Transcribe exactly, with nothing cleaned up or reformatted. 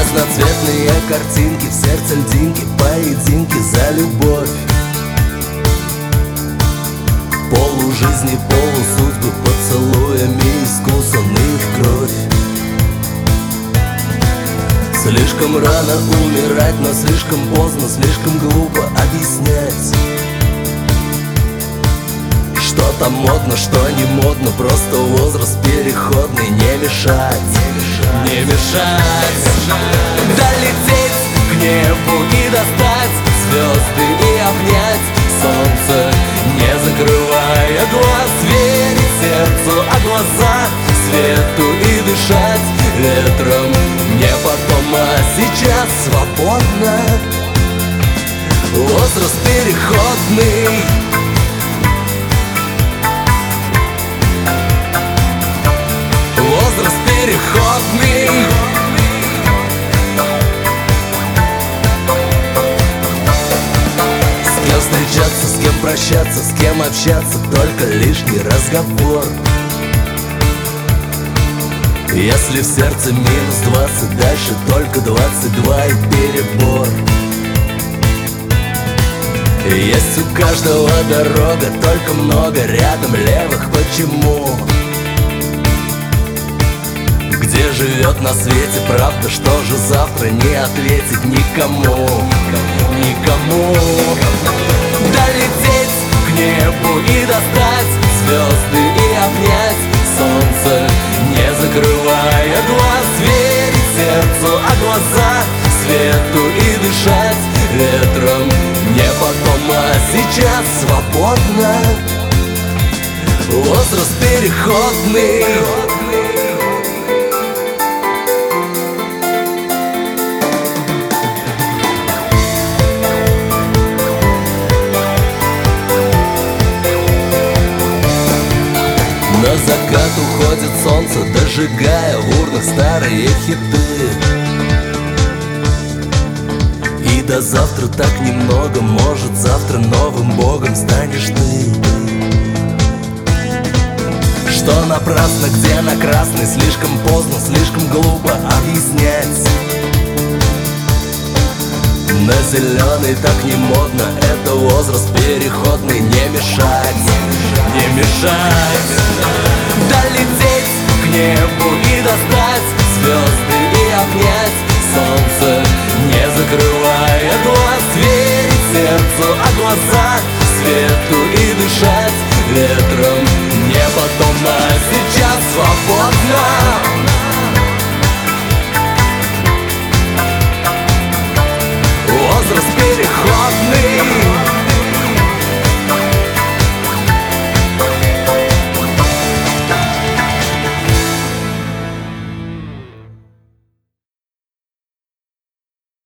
Разноцветные картинки, в сердце льдинки, поединки за любовь. Полужизни, полусудьбы, поцелуями искусаны в кровь. Слишком рано умирать, но слишком поздно, слишком глупо объяснять. Что-то модно, что не модно, просто возраст переходный. Не мешать, не мешать, долететь к небу и достать звезды и обнять солнце, не закрывая глаз, верить сердцу, а глаза свету и дышать ветром. Не потом, а сейчас свободно. Возраст переходный. Возраст переходный. С кем встречаться, с кем прощаться, с кем общаться, только лишний разговор. Если в сердце минус двадцать, дальше только двадцать два и перебор. Есть у каждого дорога, только много рядом левых. Почему? Где живет на свете правда, что же завтра не ответить никому? Никому. Долететь к небу и достать звезды и обнять солнце, не закрывая глаз, верить сердцу, а глаза свету и дышать ветром. Не потом, а сейчас свободно. Возраст переходный. На закат уходит солнце, дожигая в урнах старые хиты. И до завтра так немного, может завтра новым богом станешь ты. Что напрасно, где на красный, слишком поздно, слишком глупо объяснять. На зеленый так не модно, это возраст переходный. Не мешать, не мешать, долететь к небу и достать звезды и обнять солнце, не закрывая глаз, верить сердцу, а глаза свету и дышать ветром. Не потом, а сейчас свободно.